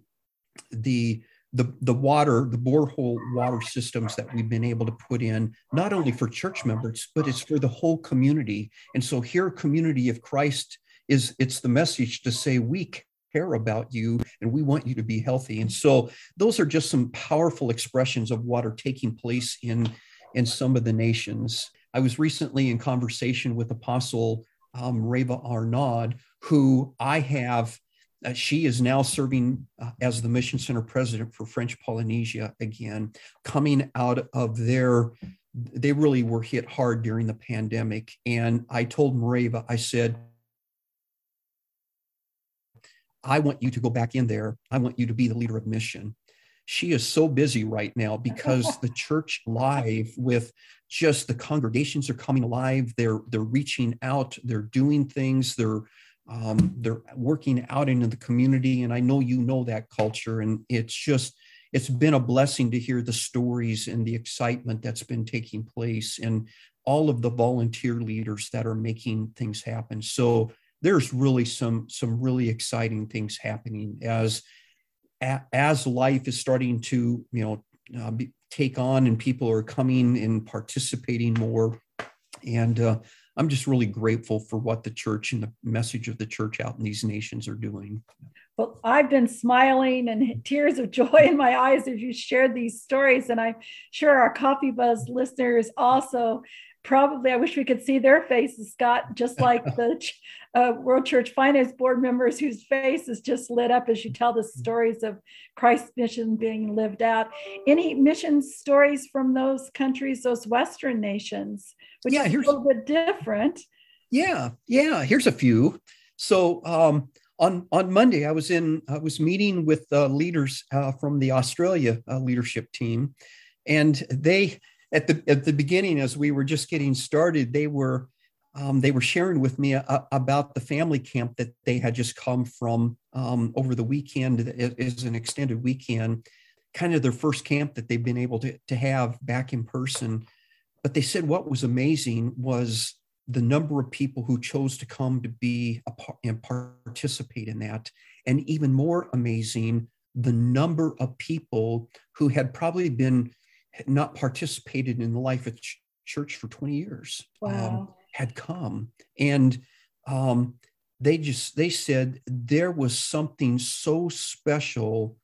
the, the, the water, the borehole water systems that we've been able to put in, not only for church members, but it's for the whole community. And so here, Community of Christ is, it's the message to say, we care about you and we want you to be healthy. And so those are just some powerful expressions of what are taking place in in some of the nations. I was recently in conversation with Apostle um, Reva Arnaud, who I have Uh, she is now serving uh, as the Mission Center president for French Polynesia again, coming out of their, they really were hit hard during the pandemic. And I told Mareva, I said, I want you to go back in there. I want you to be the leader of mission. She is so busy right now because the church live with just the congregations are coming alive. They're, they're reaching out, they're doing things, they're, um, they're working out into the community. And I know, you know, that culture, and it's just, it's been a blessing to hear the stories and the excitement that's been taking place and all of the volunteer leaders that are making things happen. So there's really some, some really exciting things happening as, as life is starting to, you know, uh, be, take on, and people are coming and participating more. And uh, I'm just really grateful for what the church and the message of the church out in these nations are doing. Well, I've been smiling and tears of joy in my eyes as you shared these stories. And I'm sure our Coffee Buzz listeners also probably, I wish we could see their faces, Scott, just like the uh, World Church Finance Board members whose faces just lit up as you tell the stories of Christ's mission being lived out. Any mission stories from those countries, those Western nations, which yeah, is here's, a little bit different? Yeah, yeah, here's a few. So um, on, on Monday, I was in, I was meeting with uh, leaders uh, from the Australia uh, leadership team, and they, At the at the beginning, as we were just getting started, they were um, they were sharing with me a, about the family camp that they had just come from um, over the weekend as an extended weekend, kind of their first camp that they've been able to, to have back in person. But they said what was amazing was the number of people who chose to come to be a part and participate in that, and even more amazing, the number of people who had probably been not participated in the life of ch- church for twenty years. Wow. um, had come. And um, they just, they said there was something so special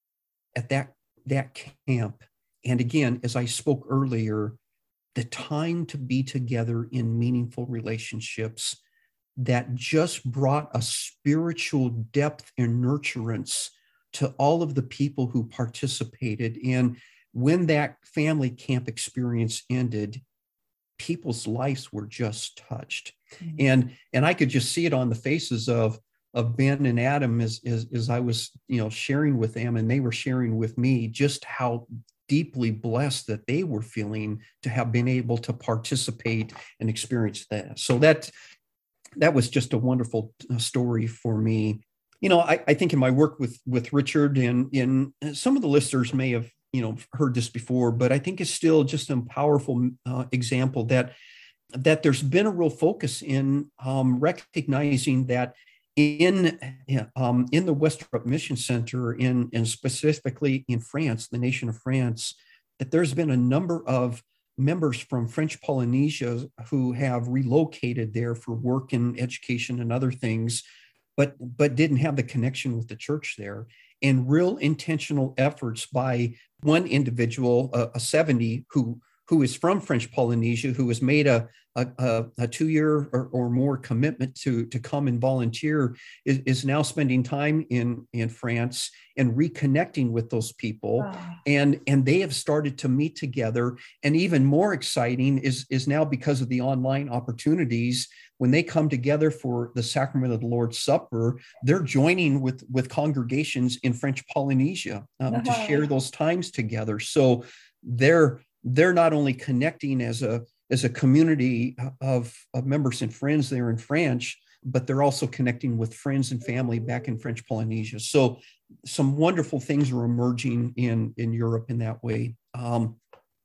at that, that camp. And again, as I spoke earlier, the time to be together in meaningful relationships that just brought a spiritual depth and nurturance to all of the people who participated. And when that family camp experience ended, people's lives were just touched. Mm-hmm. And, and I could just see it on the faces of, of Ben and Adam as, as, as I was, you know, sharing with them, and they were sharing with me just how deeply blessed that they were feeling to have been able to participate and experience that. So that, that was just a wonderful story for me. You know, I, I think in my work with, with Richard, and in some of the listeners may have, you know, heard this before, but I think it's still just a powerful uh, example that, that there's been a real focus in um, recognizing that in, um, in the Westrup Mission Center, in, and specifically in France, the nation of France, that there's been a number of members from French Polynesia who have relocated there for work and education and other things, but, but didn't have the connection with the church there. And real intentional efforts by one individual, uh, a seventy, who who is from French Polynesia, who has made a, a, a two-year or, or more commitment to, to come and volunteer, is, is now spending time in, in France and reconnecting with those people. Wow. And, and they have started to meet together. And even more exciting is, is now, because of the online opportunities, when they come together for the sacrament of the Lord's Supper, they're joining with, with congregations in French Polynesia um, uh-huh. to share those times together. So they're they're not only connecting as a as a community of, of members and friends there in French, but they're also connecting with friends and family back in French Polynesia. So some wonderful things are emerging in, in Europe in that way. Um,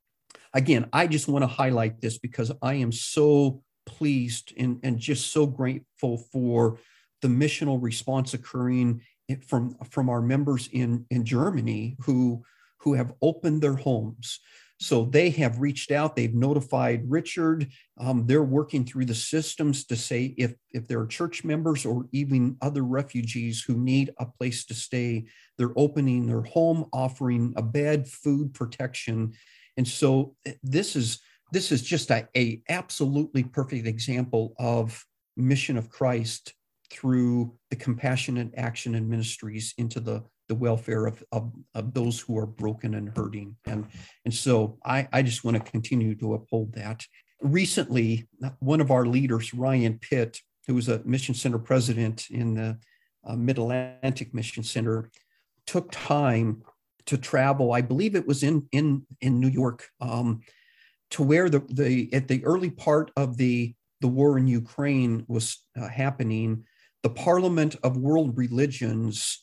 again, I just want to highlight this because I am so pleased and, and just so grateful for the missional response occurring from, from our members in, in Germany who, who have opened their homes. So they have reached out, they've notified Richard, um, they're working through the systems to say if, if there are church members or even other refugees who need a place to stay, they're opening their home, offering a bed, food, protection. And so this is, this is just a, a absolutely perfect example of mission of Christ through the compassionate action and ministries into the, the welfare of, of, of those who are broken and hurting. And, and so I, I just want to continue to uphold that. Recently, one of our leaders, Ryan Pitt, who was a mission center president in the uh, Mid-Atlantic Mission Center, took time to travel. I believe it was in, in, in New York, um, to where the, the at the early part of the, the war in Ukraine was uh, happening. The Parliament of World Religions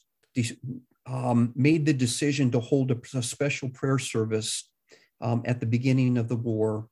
um, made the decision to hold a, a special prayer service um, at the beginning of the war.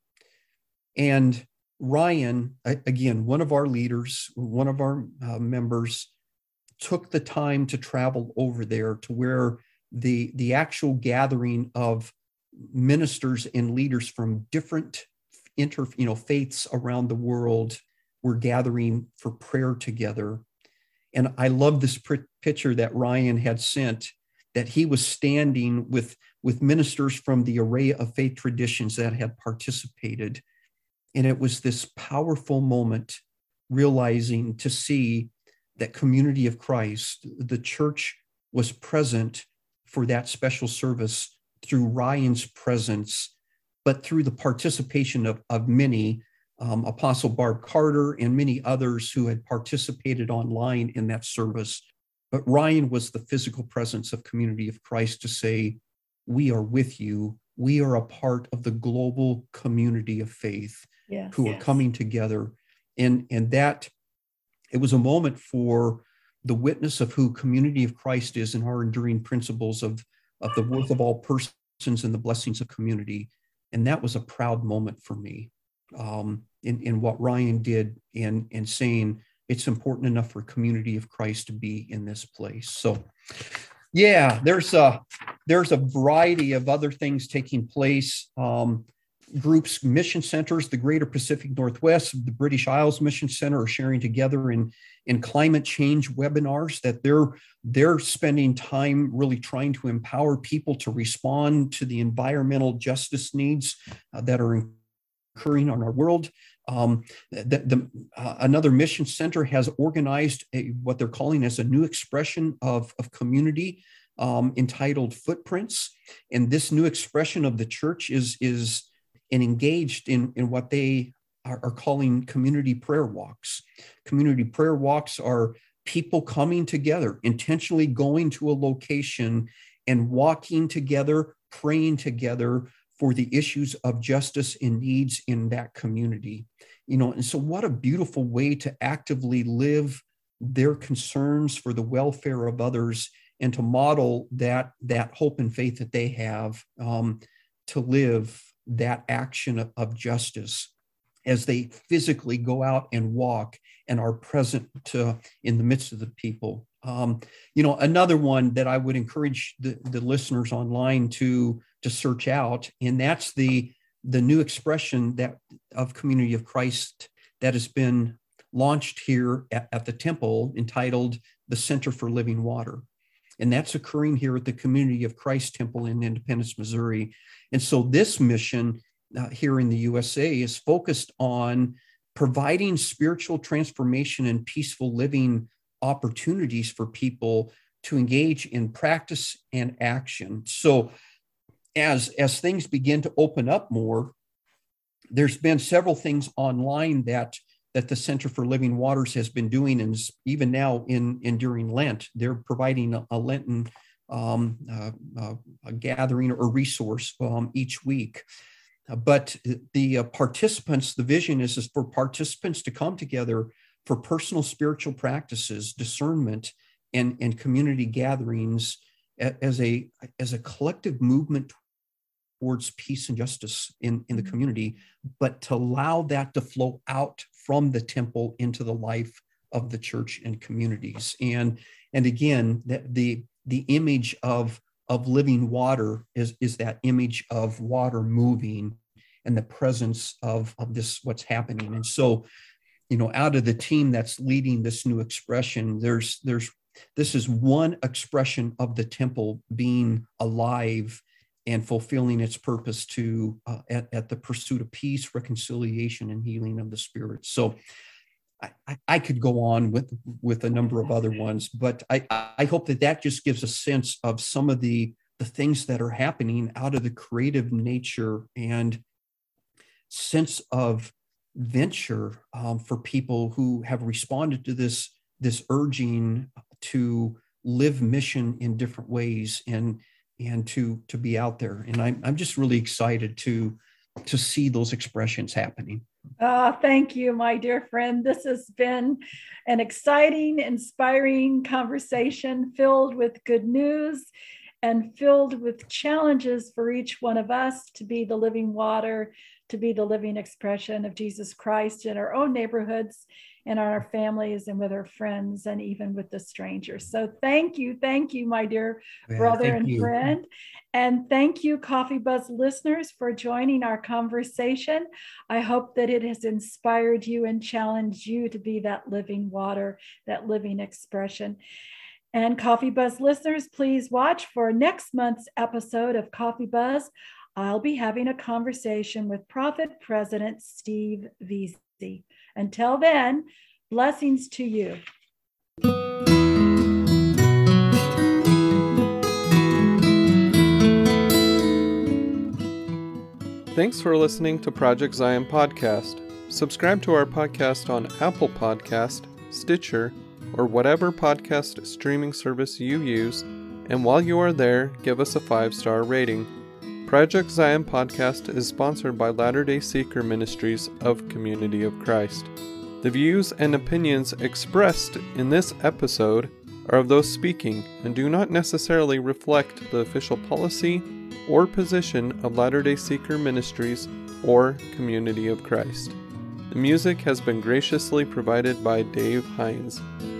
And Ryan, again, one of our leaders, one of our uh, members, took the time to travel over there to where the, the actual gathering of ministers and leaders from different inter, you know, faiths around the world were gathering for prayer together. And I love this pr- picture that Ryan had sent, that he was standing with, with ministers from the array of faith traditions that had participated. And it was this powerful moment, realizing to see that Community of Christ, the church, was present for that special service through Ryan's presence, but through the participation of, of many, um, Apostle Barb Carter and many others who had participated online in that service. But Ryan was the physical presence of Community of Christ to say, we are with you. We are a part of the global community of faith. Yes, who yes. are coming together. And, and that, it was a moment for the witness of who Community of Christ is and our enduring principles of, of the worth of all persons and the blessings of community. And that was a proud moment for me um, in, in what Ryan did in, in saying it's important enough for Community of Christ to be in this place. So yeah, there's a, there's a variety of other things taking place. Um, Groups, mission centers, the Greater Pacific Northwest, the British Isles Mission Center are sharing together in, in climate change webinars that they're, they're spending time really trying to empower people to respond to the environmental justice needs uh, that are occurring on our world. Um, the, the, uh, another mission center has organized a, what they're calling as a new expression of, of community um, entitled Footprints. And this new expression of the church is, is and engaged in, in what they are, are calling community prayer walks. Community prayer walks are people coming together, intentionally going to a location and walking together, praying together for the issues of justice and needs in that community. You know, and so what a beautiful way to actively live their concerns for the welfare of others and to model that, that hope and faith that they have um, to live that action of, of justice as they physically go out and walk and are present to, in the midst of the people. Um, you know, another one that I would encourage the, the listeners online to, to search out, and that's the, the new expression that of Community of Christ that has been launched here at, at the temple entitled the Center for Living Water. And that's occurring here at the Community of Christ Temple in Independence, Missouri. And so this mission uh, here in the U S A is focused on providing spiritual transformation and peaceful living opportunities for people to engage in practice and action. So as, as things begin to open up more, there's been several things online that that the Center for Living Waters has been doing, and even now in, in during Lent, they're providing a, a Lenten um, uh, uh, a gathering or resource um, each week. Uh, but the uh, participants, the vision is, is for participants to come together for personal spiritual practices, discernment, and, and community gatherings as a, as a collective movement towards peace and justice in, in the community, but to allow that to flow out from the temple into the life of the church and communities. And, and again, the, the, the image of, of living water is, is that image of water moving and the presence of, of this, what's happening. And so, you know, out of the team that's leading this new expression, there's, there's, this is one expression of the temple being alive and fulfilling its purpose to uh, at, at the pursuit of peace, reconciliation, and healing of the spirit. So I, I could go on with with a number of other ones, but I, I hope that that just gives a sense of some of the, the things that are happening out of the creative nature and sense of venture um, for people who have responded to this, this urging to live mission in different ways and, and to, to be out there. And I'm, I'm just really excited to, to see those expressions happening. Oh, thank you, my dear friend. This has been an exciting, inspiring conversation filled with good news and filled with challenges for each one of us to be the living water, to be the living expression of Jesus Christ in our own neighborhoods, in our families, and with our friends, and even with the strangers. So thank you, thank you, my dear yeah, brother and you. friend. And thank you, Coffee Buzz listeners, for joining our conversation. I hope that it has inspired you and challenged you to be that living water, that living expression. And Coffee Buzz listeners, please watch for next month's episode of Coffee Buzz. I'll be having a conversation with Prophet President Steve Veazey. Until then, blessings to you. Thanks for listening to Project Zion Podcast. Subscribe to our podcast on Apple Podcast, Stitcher, or whatever podcast streaming service you use, and while you are there, give us a five-star rating. Project Zion Podcast is sponsored by Latter-day Seeker Ministries of Community of Christ. The views and opinions expressed in this episode are of those speaking and do not necessarily reflect the official policy or position of Latter-day Seeker Ministries or Community of Christ. The music has been graciously provided by Dave Hines.